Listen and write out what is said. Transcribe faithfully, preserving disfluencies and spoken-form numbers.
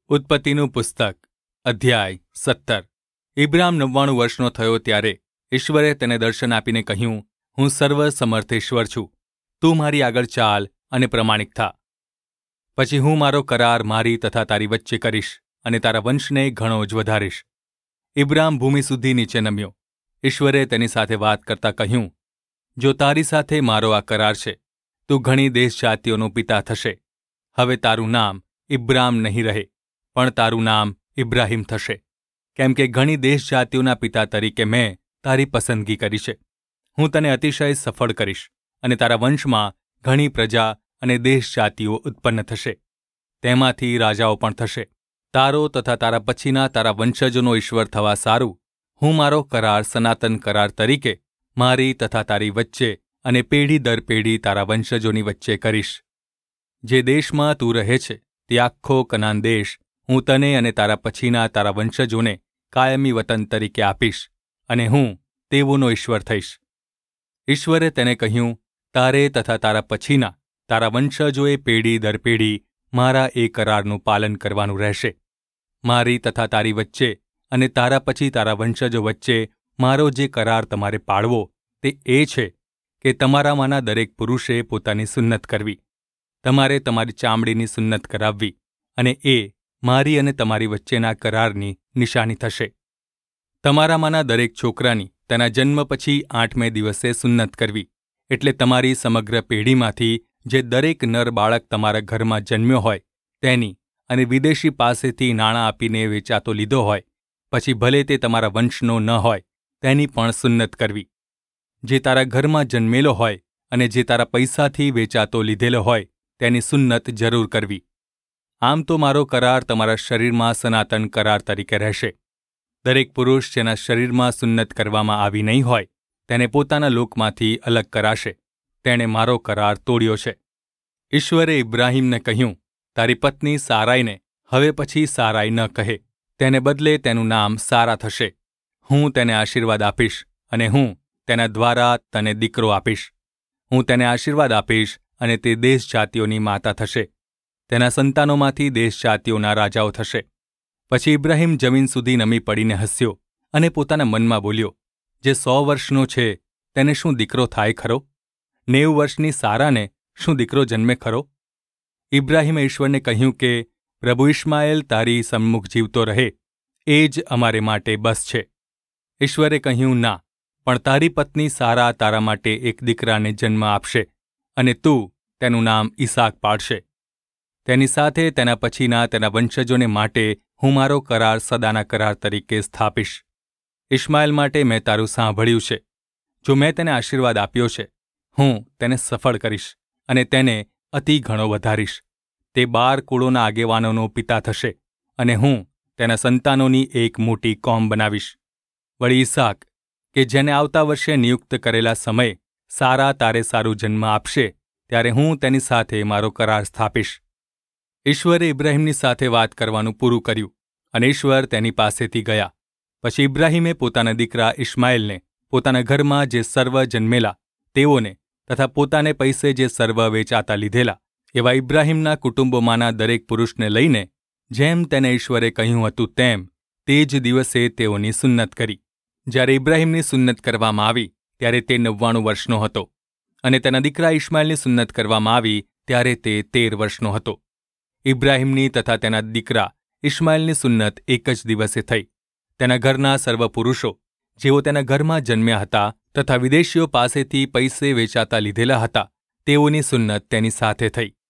ઉત્પત્તિનું પુસ્તક અધ્યાય સત્તર. ઇબ્રામ નવ્વાણું વર્ષનો થયો ત્યારે ઈશ્વરે તેને દર્શન આપીને કહ્યું, હું સર્વ સમર્થ ઈશ્વર છું, તું મારી આગળ ચાલ અને પ્રમાણિક થા. પછી હું મારો કરાર મારી તથા તારી વચ્ચે કરીશ અને તારા વંશને ઘણો જ વધારીશ. ઇબ્રામ ભૂમિ સુધી નીચે નમ્યો. ઈશ્વરે તેની સાથે વાત કરતા કહ્યું, જો તારી સાથે મારો આ કરાર છે, તું ઘણી દેશ જાતિઓનો પિતા થશે. હવે તારું નામ ઇબ્રામ નહીં રહે, પણ તારું નામ ઇબ્રાહીમ થશે, કેમ કે ઘણી દેશ જાતિઓના પિતા તરીકે મેં તારી પસંદગી કરી છે. હું તને અતિશય સફળ કરીશ અને તારા વંશમાં ઘણી પ્રજા અને દેશ જાતિઓ ઉત્પન્ન થશે. તેમાંથી રાજાઓ પણ થશે. તારો તથા તારા પછીના તારા વંશજોનો ઈશ્વર થવા સારું હું મારો કરાર સનાતન કરાર તરીકે મારી તથા તારી વચ્ચે અને પેઢી દર પેઢી તારા વંશજોની વચ્ચે કરીશ. જે દેશમાં તું રહે છે તે આખો કનાન દેશ હું તને અને તારા પછીના તારા વંશજોને કાયમી વતન તરીકે આપીશ અને હું તેઓનો ઈશ્વર થઈશ. ઈશ્વરે તેને કહ્યું, તારે તથા તારા પછીના તારા વંશજોએ પેઢી દર પેઢી મારા એ કરારનું પાલન કરવાનું રહેશે. મારી તથા તારી વચ્ચે અને તારા પછી તારા વંશજો વચ્ચે મારો જે કરાર તમારે પાળવો તે એ છે કે તમારામાંના દરેક પુરુષે પોતાની સુન્નત કરવી. તમારે તમારી ચામડીની સુન્નત કરાવવી અને એ મારી અને તમારી વચ્ચેના કરારની નિશાની થશે. તમારામાંના દરેક છોકરાની તેના જન્મ પછી આઠમે દિવસે સુન્નત કરવી, એટલે તમારી સમગ્ર પેઢીમાંથી જે દરેક નર બાળક તમારા ઘરમાં જન્મ્યો હોય તેની અને વિદેશી પાસેથી નાણાં આપીને વેચાતો લીધો હોય, પછી ભલે તે તમારા વંશનો ન હોય, તેની પણ સુન્નત કરવી. જે તારા ઘરમાં જન્મેલો હોય અને જે તારા પૈસાથી વેચાતો લીધેલો હોય તેની સુન્નત જરૂર કરવી. આમ તો મારો કરાર તમારા શરીરમાં સનાતન કરાર તરીકે રહેશે. દરેક પુરુષ જેના શરીરમાં સુન્નત કરવામાં આવી નહીં હોય તેને પોતાના લોકમાંથી અલગ કરાશે. તેણે મારો કરાર તોડ્યો છે. ઈશ્વરે ઇબ્રાહીમને કહ્યું, તારી પત્ની સારાઈને હવે પછી સારાઈ ન કહે, તેને બદલે તેનું નામ સારા થશે. હું તેને આશીર્વાદ આપીશ અને હું તેના દ્વારા તને દીકરો આપીશ. હું તેને આશીર્વાદ આપીશ અને તે દેશ જાતિઓની માતા થશે. તેના સંતાનોમાંથી દેશ જાતિઓના રાજાઓ થશે. પછી ઇબ્રાહીમ જમીન સુધી નમી પડીને હસ્યો અને પોતાના મનમાં બોલ્યો, જે સો વર્ષનો છે તેને શું દીકરો થાય ખરો? નેવું વર્ષની સારાને શું દીકરો જન્મે ખરો? ઇબ્રાહીમે ઈશ્વરને કહ્યું કે પ્રભુ ઇશ્માએલ તારી સમ્મુખ જીવતો રહે, એ જ અમારે માટે બસ છે. ઈશ્વરે કહ્યું, ના, પણ તારી પત્ની સારા તારા માટે એક દીકરાને જન્મ આપશે અને તું તેનું નામ ઈસાક પાડશે. તેની સાથે તેના પછીના તેના વંશજોને માટે હું મારો કરાર સદાના કરાર તરીકે સ્થાપીશ. ઇશ્માએલ માટે મેં તારું સાંભળ્યું છે. જો મેં તેને આશીર્વાદ આપ્યો છે, હું તેને સફળ કરીશ અને તેને અતિ ઘણો વધારીશ. તે બાર કુળોના આગેવાનોનો પિતા થશે અને હું તેના સંતાનોની એક મોટી કોમ બનાવીશ. વળી ઈસાક, કે જેને આવતા વર્ષે નિયુક્ત કરેલા સમયે સારા તારે સારું જન્મ આપશે, ત્યારે હું તેની સાથે મારો કરાર સ્થાપીશ. ઈશ્વરે ઇબ્રાહીમની સાથે વાત કરવાનું પૂરું કર્યું અને ઈશ્વર તેની પાસેથી ગયા. પછી ઇબ્રાહીમે પોતાના દીકરા ઇશ્માએલને, પોતાના ઘરમાં જે સર્વ જન્મેલા તેઓને તથા પોતાને પૈસે જે સર્વ વેચાતા લીધેલા એવા ઇબ્રાહીમના કુટુંબોમાંના દરેક પુરુષને લઈને, જેમ તેને ઈશ્વરે કહ્યું હતું તેમ તે જ દિવસે તેઓની સુન્નત કરી. જ્યારે ઇબ્રાહીમની સુન્નત કરવામાં આવી ત્યારે તે નવ્વાણું વર્ષનો હતો અને તેના દીકરા ઇશ્માએલની સુન્નત કરવામાં આવી ત્યારે તે તેર વર્ષનો હતો. ઇબ્રાહીમની તથા તેના દીકરા ઇશ્માએલની સુન્નત એક જ દિવસે થઈ. તેના ઘરના સર્વ પુરુષો જેઓ તેના ઘરમાં જન્મ્યા હતા તથા વિદેશીઓ પાસેથી પૈસે વેચાતા લીધેલા હતા તેઓની સુન્નત તેની સાથે થઈ.